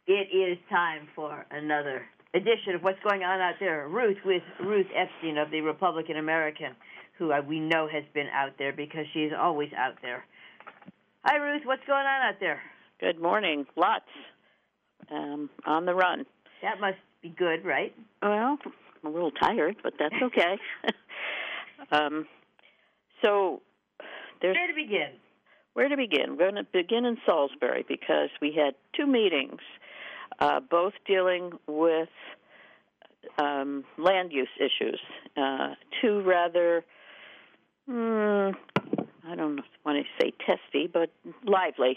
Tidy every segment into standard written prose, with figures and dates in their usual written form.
It is time for another edition of What's Going On Out There. Ruth with Ruth Epstein of the Republican American, who we know has been out there because she's always out there. Hi, Ruth. What's going on out there? Good morning. Lots on the run. That must be good, right? Well, I'm a little tired, but that's okay. So there's... Where to begin? Where to begin? We're going to begin in Salisbury because we had two meetings, both dealing with land use issues. Two rather, I don't want to say testy, but lively.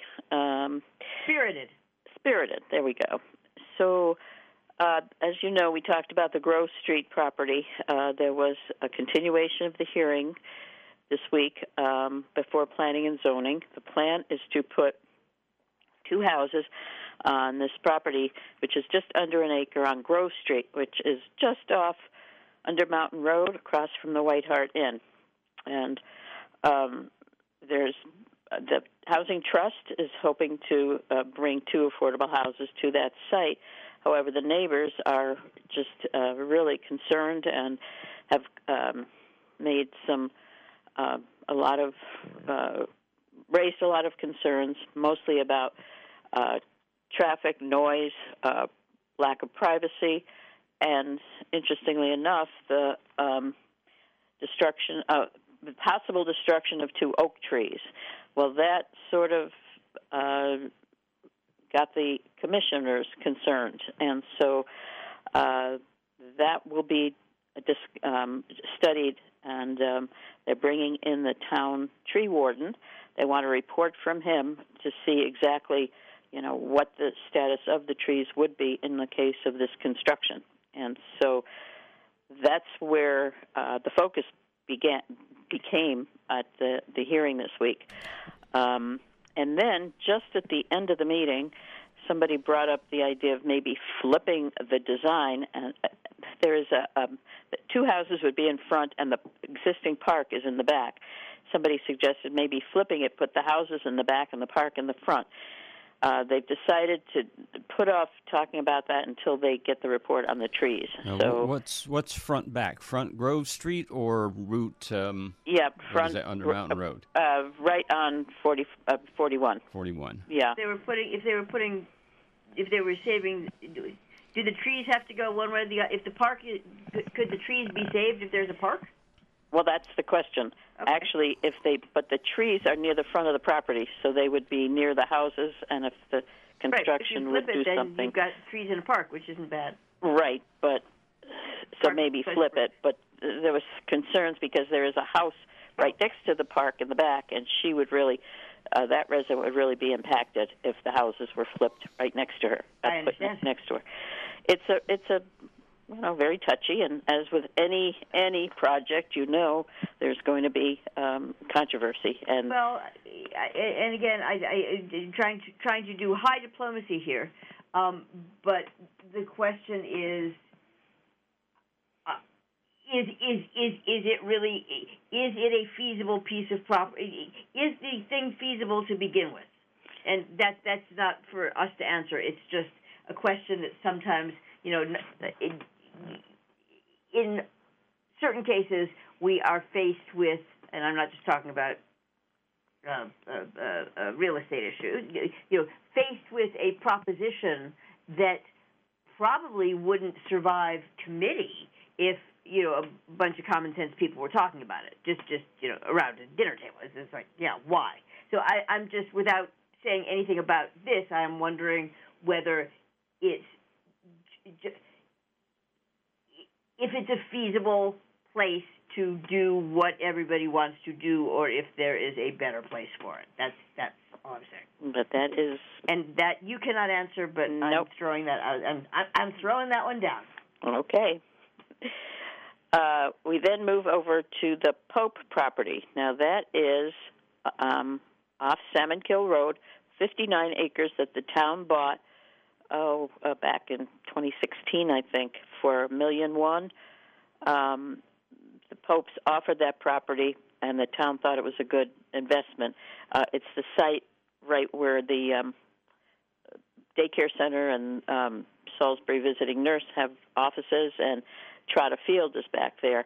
Spirited, there we go. So, as you know, we talked about the Grove Street property. There was a continuation of the hearing this week before Planning and Zoning. The plan is to put two houses on this property, which is just under an acre on Grove Street, which is just off Under Mountain Road across from the White Hart Inn. And there's the Housing Trust is hoping to bring two affordable houses to that site. However, the neighbors are just really concerned and have made some raised a lot of concerns, mostly about traffic, noise, lack of privacy, and interestingly enough, the possible destruction of two oak trees. Well, that sort of got the commissioners concerned, and so that will be studied, and they're bringing in the town tree warden. They want a report from him to see exactly, what the status of the trees would be in the case of this construction. And so that's where the focus became at the hearing this week. And then just at the end of the meeting, somebody brought up the idea of maybe flipping the design. And there is two houses would be in front, and the existing park is in the back. Somebody suggested maybe flipping it, put the houses in the back and the park in the front. They've decided to put off talking about that until they get the report on the trees. So what's front back? Front Grove Street or Route? Front. What is that, Under Mountain Road? Right on 41. 41. Yeah. If they were saving, do the trees have to go one way or the other? If the park, could the trees be saved if there's a park? Well, that's the question. Okay. Actually, but the trees are near the front of the property, so they would be near the houses, and if the construction would do something. Then you've got trees in a park, which isn't bad. Right, but so maybe flip it. But there was concerns because there is a house right next to the park in the back, and she would really, that resident would really be impacted if the houses were flipped right next to her. I understand. Next to her. It's a very touchy, and as with any project, there's going to be controversy. And and again, I'm trying to do high diplomacy here, but the question is it really a feasible piece of property? Is the thing feasible to begin with? And that's not for us to answer. It's just a question that sometimes in certain cases, we are faced with, and I'm not just talking about real estate issues, faced with a proposition that probably wouldn't survive committee if, a bunch of common sense people were talking about it, just around a dinner table. It's like, why? So I'm just, without saying anything about this, I'm wondering whether it's just, if it's a feasible place to do what everybody wants to do, or if there is a better place for it. That's all I'm saying. But that is, and that you cannot answer. But nope. I'm throwing that out. I'm throwing that one down. Okay. We then move over to the Pope property. Now that is off Salmon Kill Road, 59 acres that the town bought back in 2016, I think, for $1.1 million. The Popes offered that property, and the town thought it was a good investment. It's the site right where the daycare center and Salisbury Visiting Nurse have offices, and Trotter Field is back there.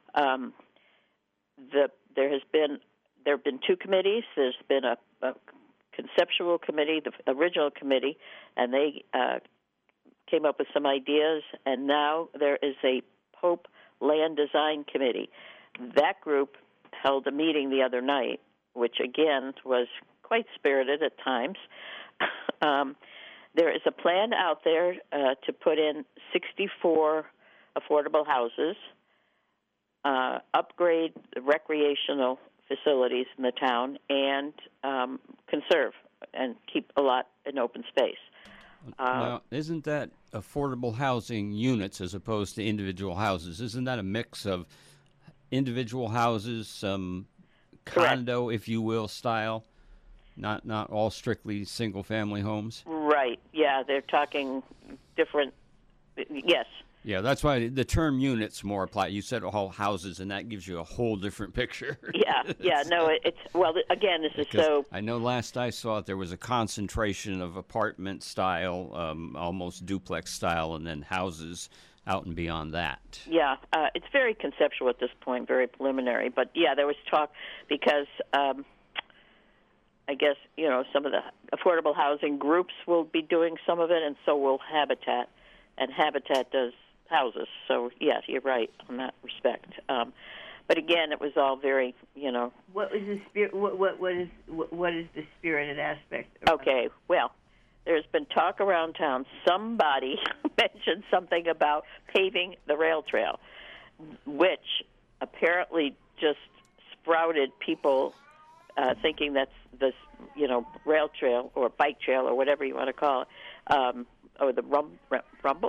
There have been two committees. There's been a conceptual committee, the original committee, and they came up with some ideas, and now there is a Pope Land Design Committee. That group held a meeting the other night, which, again, was quite spirited at times. There is a plan out there to put in 64 affordable houses, upgrade the recreational facilities in the town, and conserve and keep a lot in open space. Now, isn't that affordable housing units as opposed to individual houses? Isn't that a mix of individual houses, some condo, if you will, style, not all strictly single-family homes? Right. Yeah, they're talking different. Yes. Yeah, that's why the term units more apply. You said all houses, and that gives you a whole different picture. Yeah. No, it's well. Again, this is so. I know last I saw it, there was a concentration of apartment style, almost duplex style, and then houses out and beyond that. Yeah, it's very conceptual at this point, very preliminary. But yeah, there was talk because I guess some of the affordable housing groups will be doing some of it, and so will Habitat, and Habitat does houses. So yes, you're right on that respect. But again, it was all very, What was the spirit? What is the spirited aspect? Okay, well, there's been talk around town. Somebody mentioned something about paving the rail trail, which apparently just sprouted people thinking that's this, rail trail or bike trail or whatever you want to call it. Or the ramble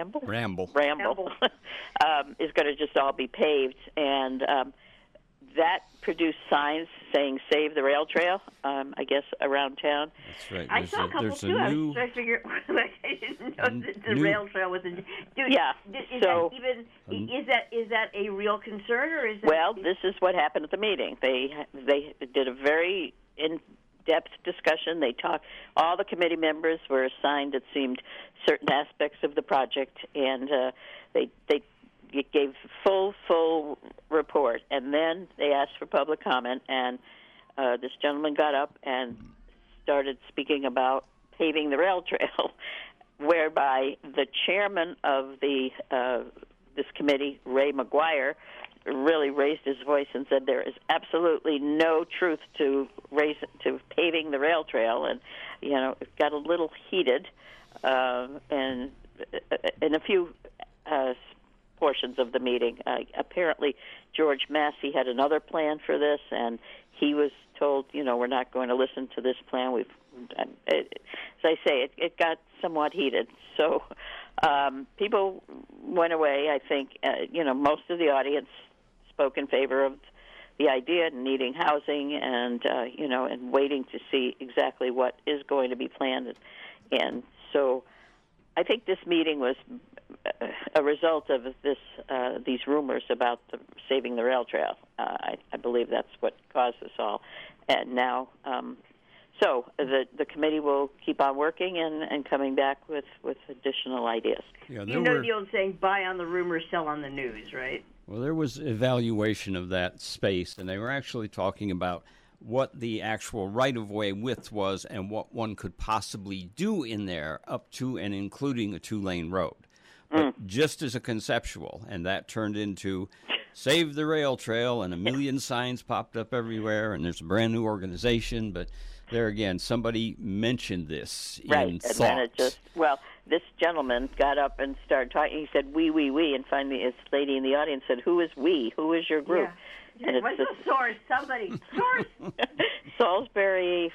is going to just all be paved, and that produced signs saying "Save the Rail Trail." I guess around town. That's right. I saw a couple too. I was trying to figure. I didn't know that the rail trail was. Is that a real concern, or is that? Well, this is what happened at the meeting. They did a very in-depth discussion. They talked. All the committee members were assigned, it seemed, certain aspects of the project, and they gave full report. And then they asked for public comment, and this gentleman got up and started speaking about paving the rail trail, whereby the chairman of this committee, Ray McGuire, really raised his voice and said there is absolutely no truth to paving the rail trail, and it got a little heated, and in a few portions of the meeting. Apparently, George Massey had another plan for this, and he was told, we're not going to listen to this plan. As I say, it got somewhat heated. So people went away. I think, most of the audience spoke in favor of the idea and needing housing and, and waiting to see exactly what is going to be planned. And so I think this meeting was a result of these rumors about saving the rail trail. I believe that's what caused this all. And now, so the committee will keep on working and coming back with additional ideas. Yeah, the old saying, buy on the rumor, sell on the news, right? Well, there was evaluation of that space, and they were actually talking about what the actual right-of-way width was and what one could possibly do in there up to and including a two-lane road. But just as a conceptual, and that turned into Save the Rail Trail, and a million signs popped up everywhere, and there's a brand new organization. But there again, somebody mentioned this in thought. Then it just, this gentleman got up and started talking. He said, we, and finally this lady in the audience said, who is we? Who is your group? Yeah. And what's the source? Somebody. Source? Salisbury,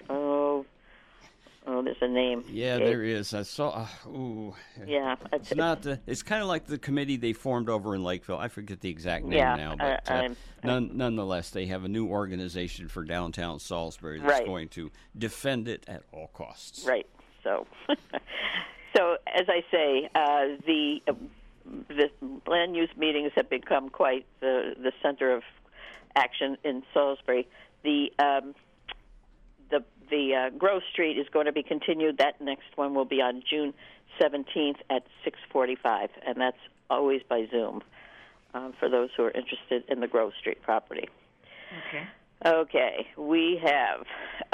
there's a name. Yeah, there is. I saw. Yeah, it's not. It's kind of like the committee they formed over in Lakeville. I forget the exact name now, but nonetheless, they have a new organization for downtown Salisbury that's going to defend it at all costs. Right. So, as I say, the land use meetings have become quite the center of action in Salisbury. The the Grove Street is going to be continued. That next one will be on June 17th at 6:45, and that's always by Zoom for those who are interested in the Grove Street property. Okay. Okay, we have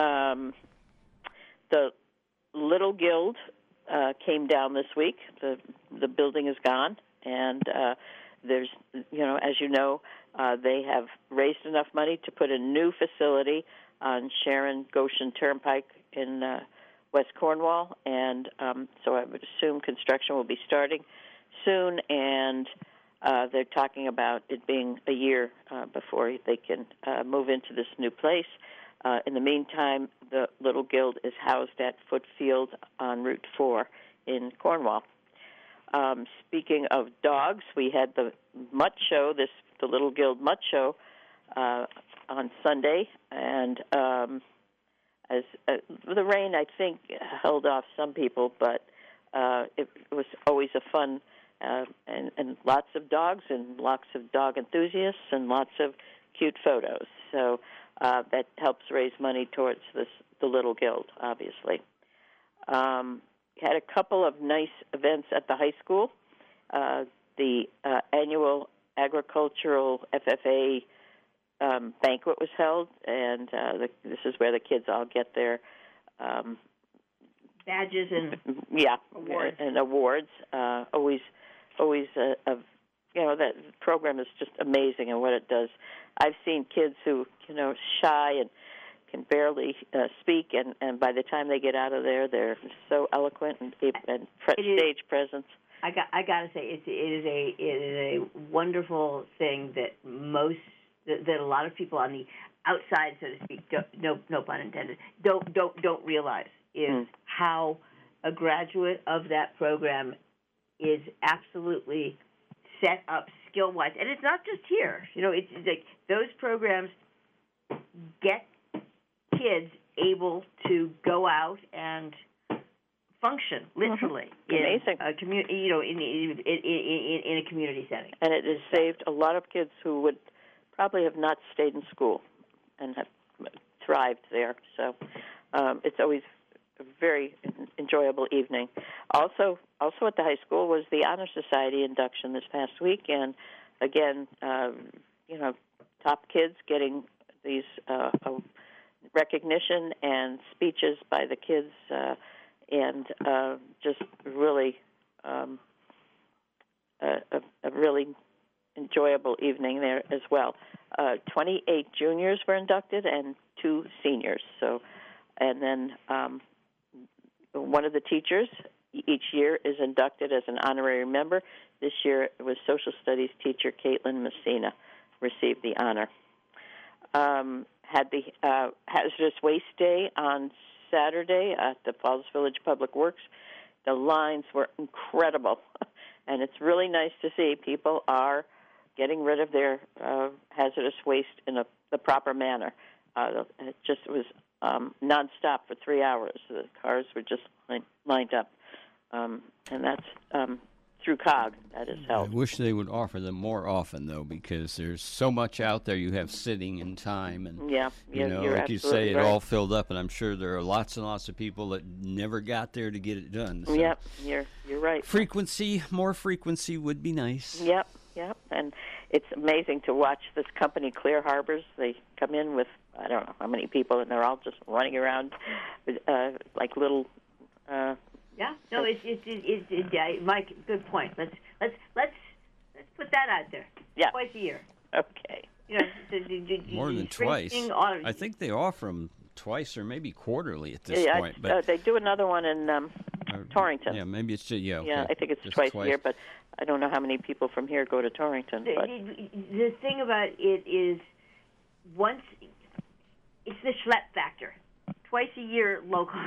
the Little Guild came down this week. The building is gone, and there's, as you know, they have raised enough money to put a new facility on Sharon Goshen Turnpike in West Cornwall, and so I would assume construction will be starting soon, and they're talking about it being a year before they can move into this new place. In the meantime, the Little Guild is housed at Footfield on Route 4 in Cornwall. Speaking of dogs, we had the Mutt Show, the Little Guild Mutt Show, on Sunday, and as the rain, I think, held off some people, but it was always a fun and lots of dogs and lots of dog enthusiasts and lots of cute photos. So that helps raise money towards the Little Guild, obviously. Had a couple of nice events at the high school. The annual agricultural FFA banquet was held, and this is where the kids all get their badges and awards. And awards. Always that program is just amazing and what it does. I've seen kids who shy and can barely speak, and by the time they get out of there, they're so eloquent and stage presence. I got to say, it is a wonderful thing that that a lot of people on the outside, so to speak, no pun intended, don't realize is how a graduate of that program is absolutely set up skill-wise, and it's not just here. It's like those programs get kids able to go out and function literally in a community, in a community setting. And it has saved a lot of kids who would probably have not stayed in school and have thrived there. So it's always a very enjoyable evening. Also at the high school was the Honor Society induction this past week, and again, top kids getting these recognition and speeches by the kids, and just really a really enjoyable evening there as well. 28 juniors were inducted and 2 seniors. So, and then one of the teachers each year is inducted as an honorary member. This year it was social studies teacher Caitlin Messina received the honor. Had the Hazardous Waste Day on Saturday at the Falls Village Public Works. The lines were incredible, and it's really nice to see people are getting rid of their hazardous waste in the proper manner. It just was nonstop for 3 hours. The cars were just lined up, and that's through COG that is held. I wish they would offer them more often, though, because there's so much out there you have sitting in time, and you're like you say, right. it all filled up, and I'm sure there are lots and lots of people that never got there to get it done. So. Yep, you're right. More frequency would be nice. Yep, and it's amazing to watch this company, Clear Harbors. They come in with I don't know how many people, and they're all just running around like little. It's Mike. Good point. Let's put that out there. Yeah. Twice a year. Okay. More than twice. I think they offer them twice or maybe quarterly at this point. But they do another one in Torrington. Yeah, maybe it's just Okay. I think it's twice a year, but I don't know how many people from here go to Torrington. The thing about it is, once it's the schlep factor. Twice a year local.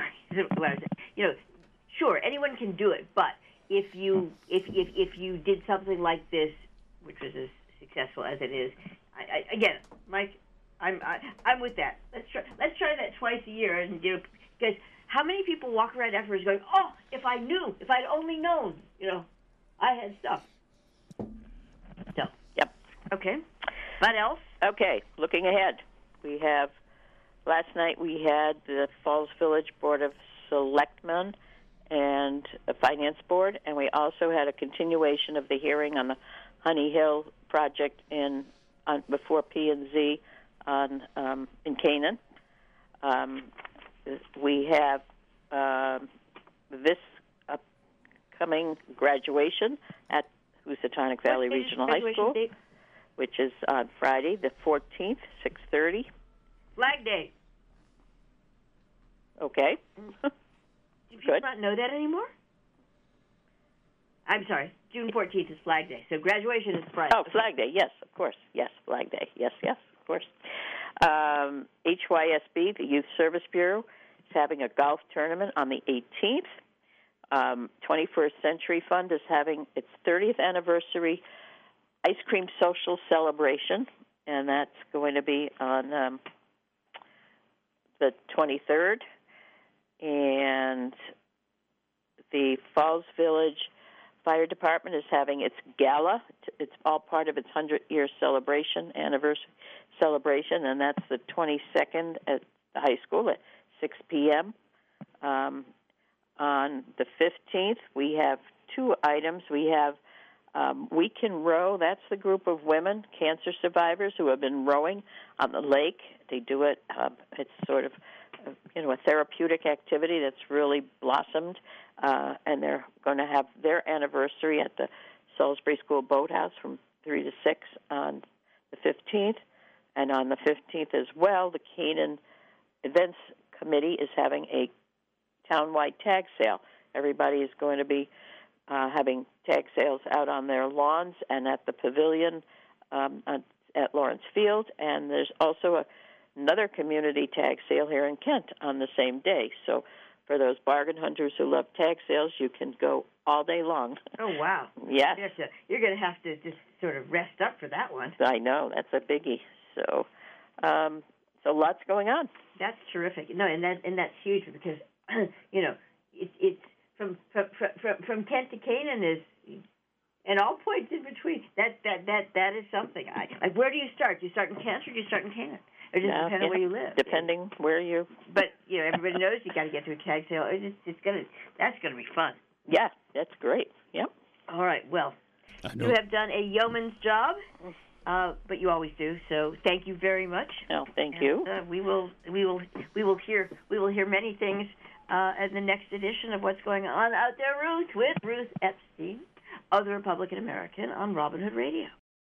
Sure, anyone can do it, but if you did something like this, which was as successful as it is, again, Mike, I'm with that. Let's try that twice a year, and because how many people walk around afterwards going, oh, if I'd only known, I had stuff. So, yep. Okay. What else? Okay, looking ahead, we have last night we had the Falls Village Board of Selectmen and the Finance Board, and we also had a continuation of the hearing on the Honey Hill project before P&Z in Canaan. We have this upcoming graduation at Housatonic Valley Regional High School, date? which is on Friday, the 14th, 6:30. Flag Day. Okay. Do people not know that anymore? I'm sorry. June 14th is Flag Day. So graduation is Friday. Oh, Flag Day. Yes, of course. Yes, Flag Day. Yes, of course. HYSB, the Youth Service Bureau, is having a golf tournament on the 18th. 21st Century Fund is having its 30th anniversary ice cream social celebration, and that's going to be on the 23rd. And the Falls Village Fire Department is having its gala. It's all part of its 100-year anniversary celebration, and that's the 22nd at the high school at 6 p.m. On the 15th, we have two items. We have We Can Row. That's the group of women, cancer survivors, who have been rowing on the lake. They do it. It's sort of a therapeutic activity that's really blossomed, and they're going to have their anniversary at the Salisbury School Boathouse from 3 to 6 on the 15th. And on the 15th as well, the Canaan Events Committee is having a townwide tag sale. Everybody is going to be having tag sales out on their lawns and at the pavilion at Lawrence Field. And there's also another community tag sale here in Kent on the same day. So for those bargain hunters who love tag sales, you can go all day long. Oh, wow. Yes. You're going to have to just sort of rest up for that one. I know. That's a biggie. So lots going on. That's terrific. No, and that's huge because it's from Kent to Canaan is, and all points in between. That is something. Like, where do you start? Do you start in Kent or do you start in Canaan? Or just depending on where you live. Depending where you. But everybody knows you got to get to a tag sale. That's gonna be fun. Yeah, that's great. Yep. All right. Well, you have done a yeoman's job. But you always do. So thank you very much. No, thank you. We will hear many things at the next edition of What's Going On Out There, Ruth, with Ruth Epstein of the Republican American on Robin Hood Radio.